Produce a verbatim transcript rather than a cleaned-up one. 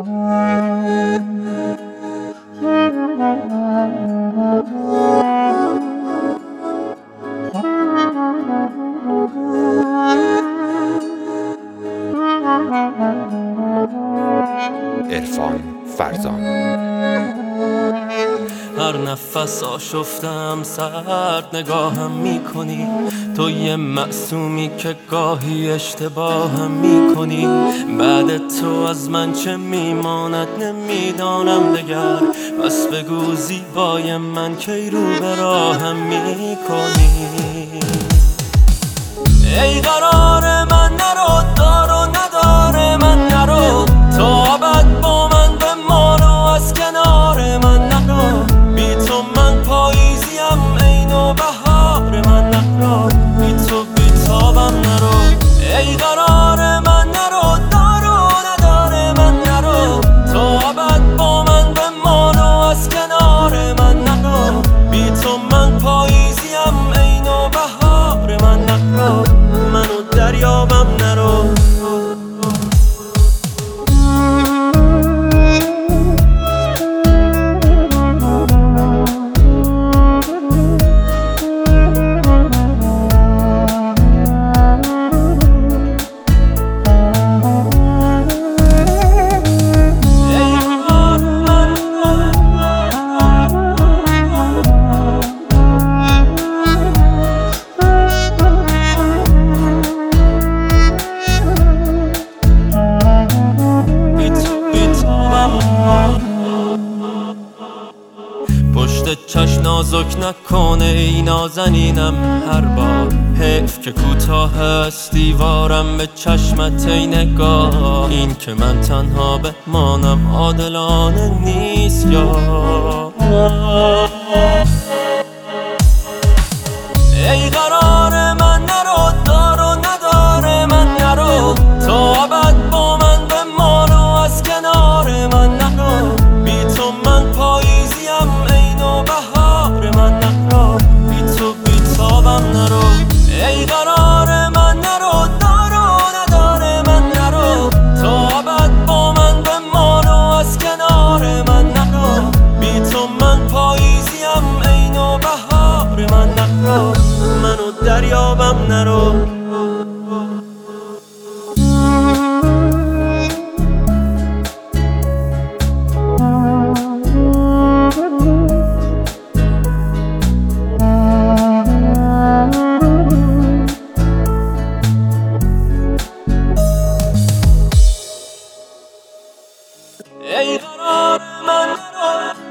عرفان فرزان. هر نفس آشفتم سرد نگاهم میکنی، تو یه معصومی که گاهی اشتباهم میکنی. بعد تو از من چه میماند نمیدانم دگر، پس بگو زیبای من کی رو به راهم میکنی. ای قرار من نرو، دار و ندار من نرو، تو ابد با من بمان و از کنار من نرو. بی تو من پاییزیم ای نوبهار من نرو، بی تو بیتابم نرو. ای قرار من نرو، دار و ندار من نرو، تو ابد با من بمان و از کنار من نرو. بی تو من پاییزیم ای نوبهار من نرو، منو دریابم نرو. پشت چشم نازک نکنه ای نازنینم هر بار، حیف که کوتاه است دیوارم به چشمت ای نگاه. این که من تنها بمانم عادلانه نیست یا ای قرار من نرو، دار و ندار من نرو، تو ابد با من بمان و از کنار من نرو. بی تو من پاییزیم ای نوبهار من نرو، بی تو بیتابم نرو. ای قرار من نرو، دار و ندار من نرو، تو ابد با من بمان و از کنار من نرو. بی تو من پاییزیم ای نوبهار من نرو، منو دریابم نرو. ای قرار من نرو،